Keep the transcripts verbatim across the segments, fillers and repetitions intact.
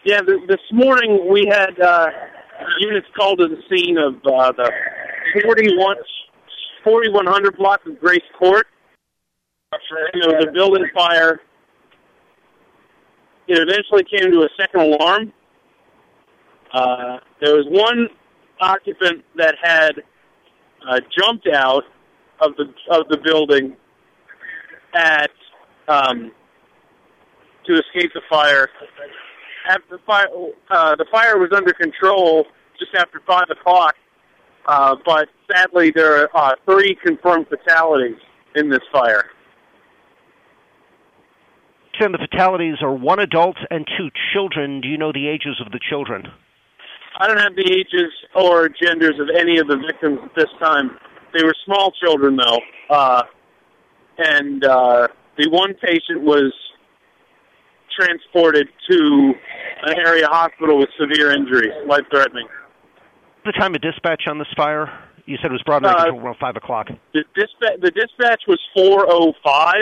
Yeah, th- this morning we had uh, units called to the scene of uh, the forty-one, forty-one hundred block of Grace Court. There was a building fire. It eventually came to a second alarm. Uh, there was one occupant that had uh, jumped out of the of the building at um, to escape the fire. After the fire, uh, the fire was under control just after five o'clock. Uh, but sadly, there are uh, three confirmed fatalities in this fire. And the fatalities are one adult and two children. Do you know the ages of the children? I don't have the ages or genders of any of the victims at this time. They were small children, though. Uh, and uh, the one patient was transported to an area hospital with severe injuries, life-threatening. The time of dispatch on this fire? You said it was brought in uh, around five o'clock. The, dispa- the dispatch was four oh five.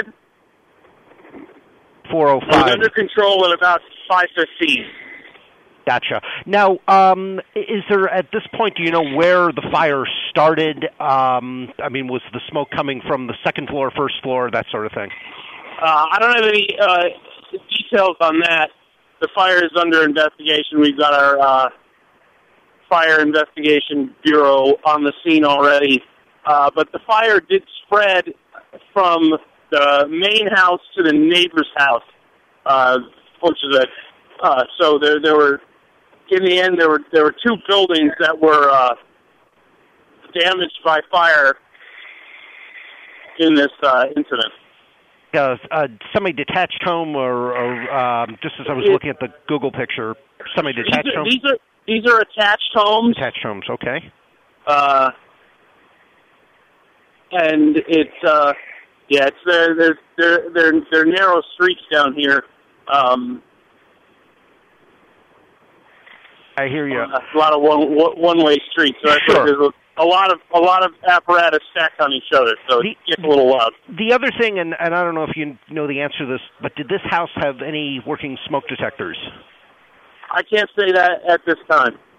four oh five. It was under control at about five fifteen. Gotcha. Now, um, is there, at this point, do you know where the fire started? Um, I mean, was the smoke coming from the second floor, first floor, that sort of thing? Uh, I don't have any uh, details on that. The fire is under investigation. We've got our uh, Fire Investigation Bureau on the scene already. Uh, but the fire did spread from the main house to the neighbor's house, uh, which is a, uh, so there, there were, in the end, there were, there were two buildings that were, uh, damaged by fire in this, uh, incident. Uh, a semi-detached home, or, or um, just as I was looking at the Google picture, semi-detached these are, home? These are, these are attached homes. Attached homes, okay. Uh, and it's, uh, yeah, it's there. There's there there there are narrow streets down here. Um, I hear you. Uh, a lot of one one way streets. So sure. There's a, a lot of a lot of apparatus stacked on each other, so the, it gets a little loud. The other thing, and, and I don't know if you know the answer to this, but did this house have any working smoke detectors? I can't say that at this time.